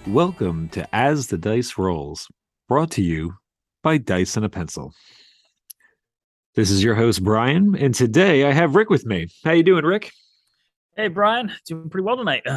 Welcome to As the Dice Rolls, brought to you by Dice and a Pencil. This is your host Brian, and today I have Rick with me. How you doing, Rick? Hey, Brian, doing pretty well tonight.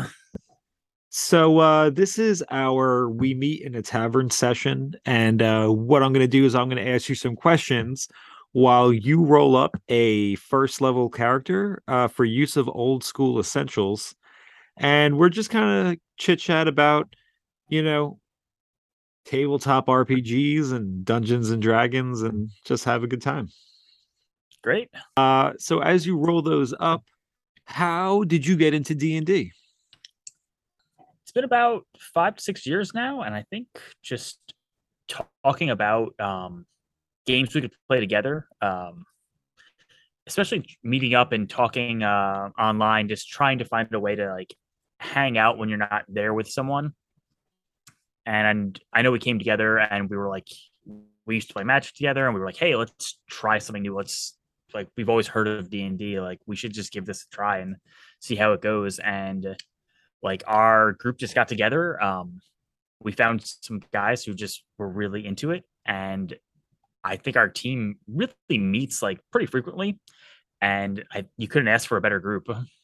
So this is our We Meet in a Tavern session, and what I'm going to do is I'm going to ask you some questions while you roll up a first level character for use of old school essentials, and we're just kind of chit chat about you know tabletop RPGs and Dungeons and Dragons and just have a good time. Great. So as you roll those up, how did you get into D&D? It's been about 5 to 6 years now, and I think just talking about games we could play together, especially meeting up and talking online, just trying to find a way to like hang out when you're not there with someone. And I know we came together and we were like, we used to play Magic together, and we were like, hey, let's try something new. Let's like we've always heard of D&D, like we should just give this a try and see how it goes. And like our group just got together. We found some guys who just were really into it, and I think our team really meets like pretty frequently. And you couldn't ask for a better group.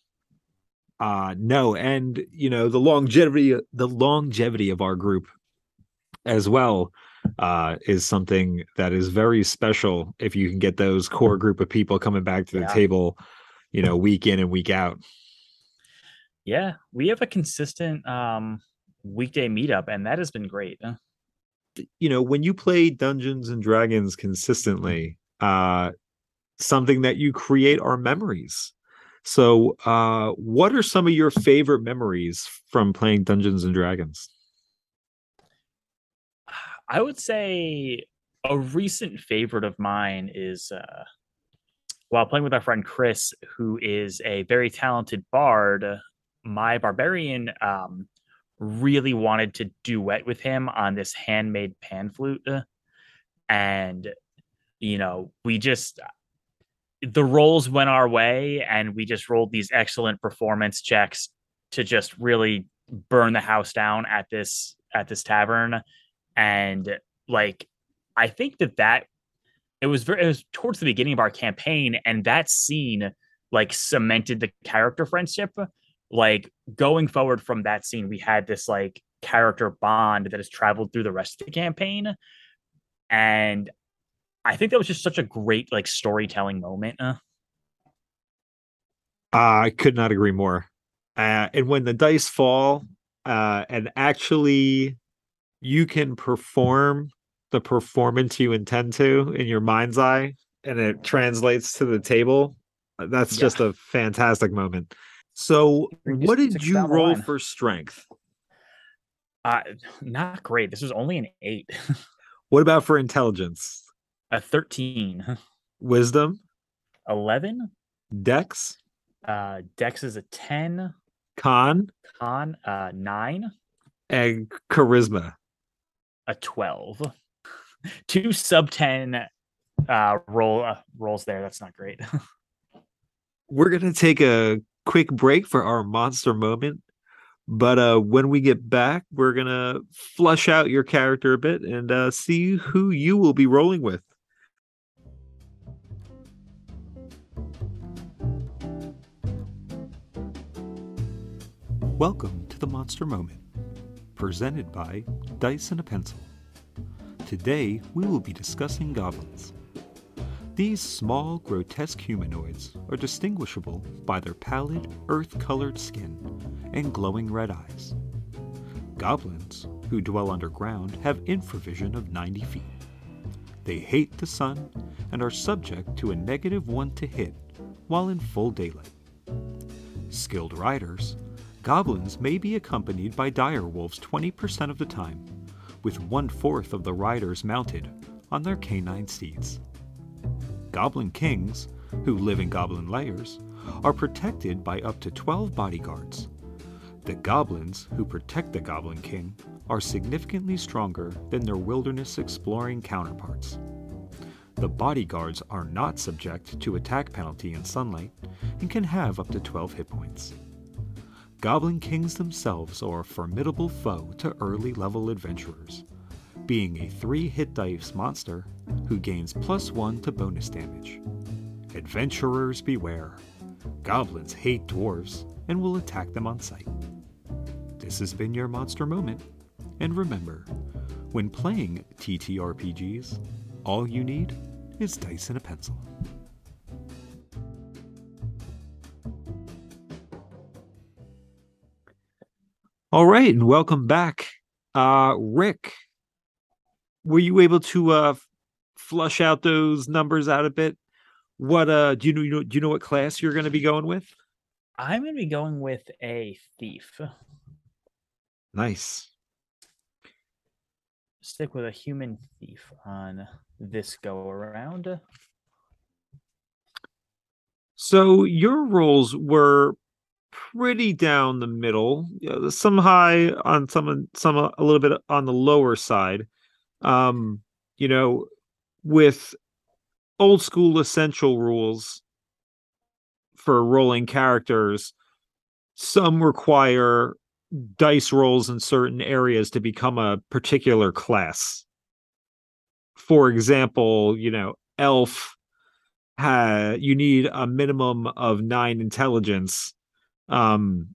No, and the longevity of our group as well is something that is very special if you can get those core group of people coming back to the Yeah, table, week in and week out. yeah, we have a consistent weekday meetup, and that has been great. When you play Dungeons and Dragons consistently, something that you create are memories. So, what are some of your favorite memories from playing Dungeons and Dragons? I would say a recent favorite of mine is while playing with our friend Chris, who is a very talented bard. My barbarian really wanted to duet with him on this handmade pan flute, and we just the rolls went our way, and we just rolled these excellent performance checks to just really burn the house down at this tavern. And like I think that it was towards the beginning of our campaign, and that scene like cemented the character friendship. Like going forward from that scene, we had this like character bond that has traveled through the rest of the campaign. And I think that was just such a great like storytelling moment. I could not agree more. And when the dice fall, and actually you can perform the performance you intend to in your mind's eye, and it translates to the table, that's Yeah, just a fantastic moment. So, three what did six you down the roll line. for strength? Uh, Not great. This was only an 8. What about for intelligence? A 13. Wisdom, 11. dex, Dex is a 10. con, Con 9. and charisma? A 12. Two sub 10 rolls there. That's not great. We're going to take a quick break for our monster moment. But when we get back, we're going to flush out your character a bit and see who you will be rolling with. Welcome to the Monster Moment, presented by Dice and a Pencil. Today, we will be discussing goblins. These small, grotesque humanoids are distinguishable by their pallid, earth-colored skin and glowing red eyes. Goblins, who dwell underground, have infravision of 90 feet. They hate the sun and are subject to a -1 to hit while in full daylight. Skilled riders, goblins may be accompanied by direwolves 20% of the time, with 1/4 of the riders mounted on their canine steeds. Goblin kings, who live in goblin lairs, are protected by up to 12 bodyguards. The goblins who protect the Goblin King are significantly stronger than their wilderness exploring counterparts. The bodyguards are not subject to attack penalty in sunlight and can have up to 12 hit points. Goblin Kings themselves are a formidable foe to early level adventurers, being a 3-hit dice monster who gains +1 to bonus damage. Adventurers beware. Goblins hate dwarves and will attack them on sight. This has been your Monster Moment, and remember, when playing TTRPGs, all you need is dice and a pencil. All right, and welcome back. Rick, were you able to flush out those numbers out a bit? What do you know what class you're going to be going with? I'm going to be going with a thief. Nice. Stick with a human thief on this go around. So your rolls were pretty down the middle, some high on some a little bit on the lower side. You know, with old school essential rules for rolling characters, some require dice rolls in certain areas to become a particular class. For example, elf you need a minimum of 9 intelligence, and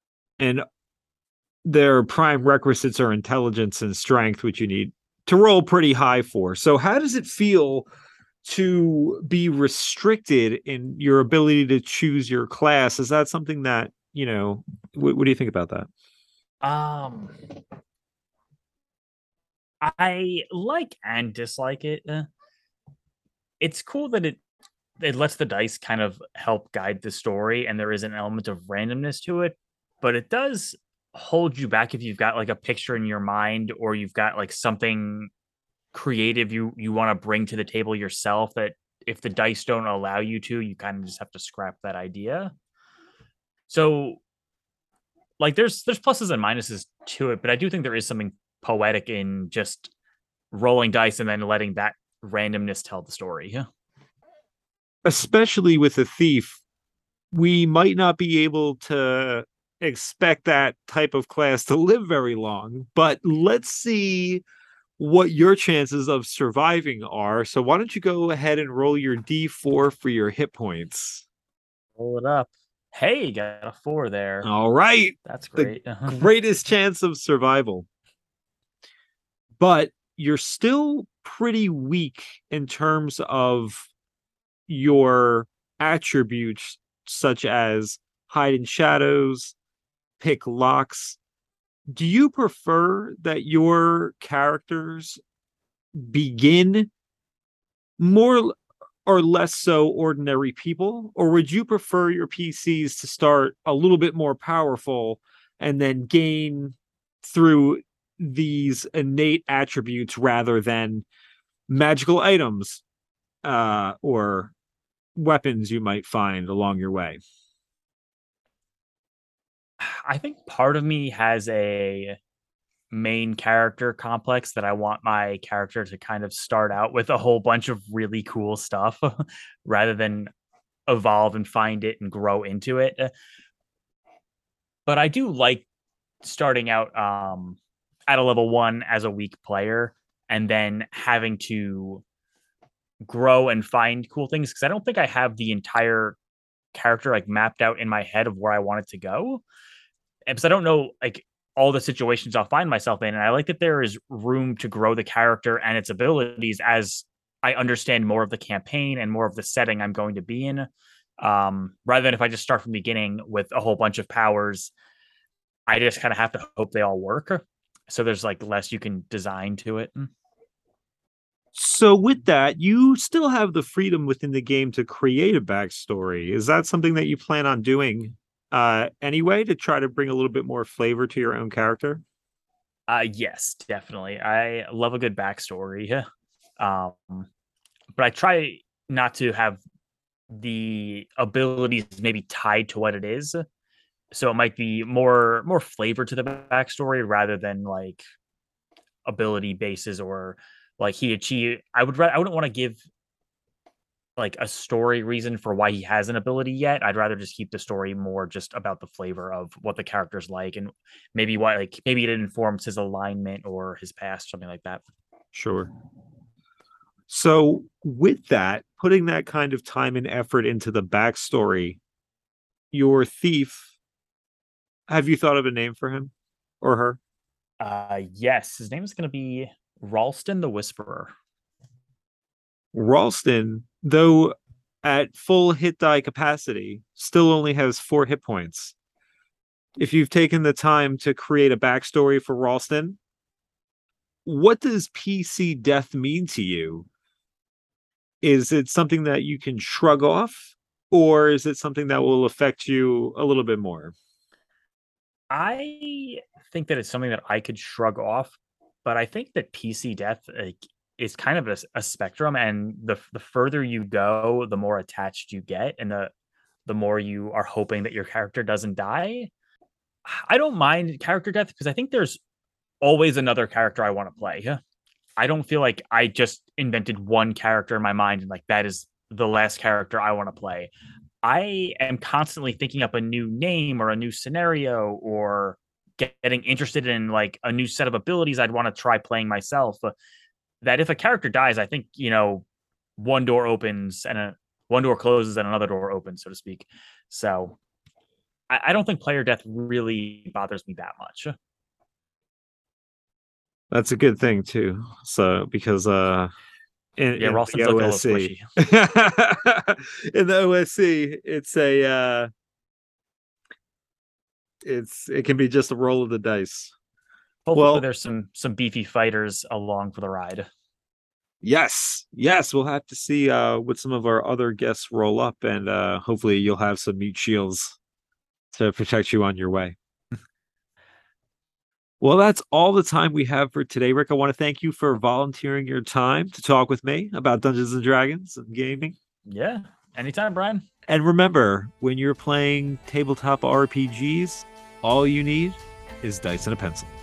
their prime requisites are intelligence and strength, which you need to roll pretty high for. So how does it feel to be restricted in your ability to choose your class? Is that something that, what do you think about that? I like and dislike it. It's cool that it lets the dice kind of help guide the story, and there is an element of randomness to it, but it does hold you back if you've got like a picture in your mind, or you've got like something creative you want to bring to the table yourself, that if the dice don't allow you to, you kind of just have to scrap that idea. So like there's pluses and minuses to it, but I do think there is something poetic in just rolling dice and then letting that randomness tell the story. Especially with a thief, we might not be able to expect that type of class to live very long, but let's see what your chances of surviving are. So why don't you go ahead and roll your D4 for your hit points? Roll it up. Hey, got a 4 there. All right. That's great. The greatest chance of survival. But you're still pretty weak in terms of your attributes, such as hide in shadows, pick locks. Do you prefer that your characters begin more or less so ordinary people, or would you prefer your PCs to start a little bit more powerful and then gain through these innate attributes rather than magical items or weapons you might find along your way? I think part of me has a main character complex that I want my character to kind of start out with a whole bunch of really cool stuff rather than evolve and find it and grow into it. But I do like starting out at a level 1 as a weak player and then having to grow and find cool things, because I don't think I have the entire character like mapped out in my head of where I want it to go. And because I don't know like all the situations I'll find myself in. And I like that there is room to grow the character and its abilities as I understand more of the campaign and more of the setting I'm going to be in. Rather than if I just start from the beginning with a whole bunch of powers, I just kind of have to hope they all work. So there's like less you can design to it. So with that, you still have the freedom within the game to create a backstory. Is that something that you plan on doing anyway, to try to bring a little bit more flavor to your own character? Yes, definitely. I love a good backstory. But I try not to have the abilities maybe tied to what it is. So it might be more flavor to the backstory rather than like ability bases, or like he achieved. I wouldn't want to give like a story reason for why he has an ability yet. I'd rather just keep the story more just about the flavor of what the character's like, and maybe why, like maybe it informs his alignment or his past, something like that. Sure. So, with that, putting that kind of time and effort into the backstory, your thief, have you thought of a name for him or her? Yes, his name is going to be Ralston the Whisperer. Ralston, though at full hit die capacity, still only has 4 hit points. If you've taken the time to create a backstory for Ralston, what does PC death mean to you? Is it something that you can shrug off, or is it something that will affect you a little bit more? I think that it's something that I could shrug off, but I think that PC death, like, is kind of a spectrum, and the further you go, the more attached you get, and the more you are hoping that your character doesn't die. I don't mind character death because I think there's always another character I want to play. I don't feel like I just invented one character in my mind and like that is the last character I want to play. I am constantly thinking up a new name or a new scenario or getting interested in like a new set of abilities I'd want to try playing myself. That if a character dies, I think, one door opens and one door closes and another door opens, so to speak. So I don't think player death really bothers me that much. That's a good thing too. So because Yeah, in the Ralston's looking a little OSC squishy. in the OSC, it can be just a roll of the dice. Hopefully, Well, there's some beefy fighters along for the ride. yes, we'll have to see what some of our other guests roll up, and hopefully you'll have some meat shields to protect you on your way. Well, that's all the time we have for today, Rick. I want to thank you for volunteering your time to talk with me about Dungeons and Dragons and gaming. Yeah, anytime, Brian. And remember, when you're playing tabletop RPGs, all you need is dice and a pencil.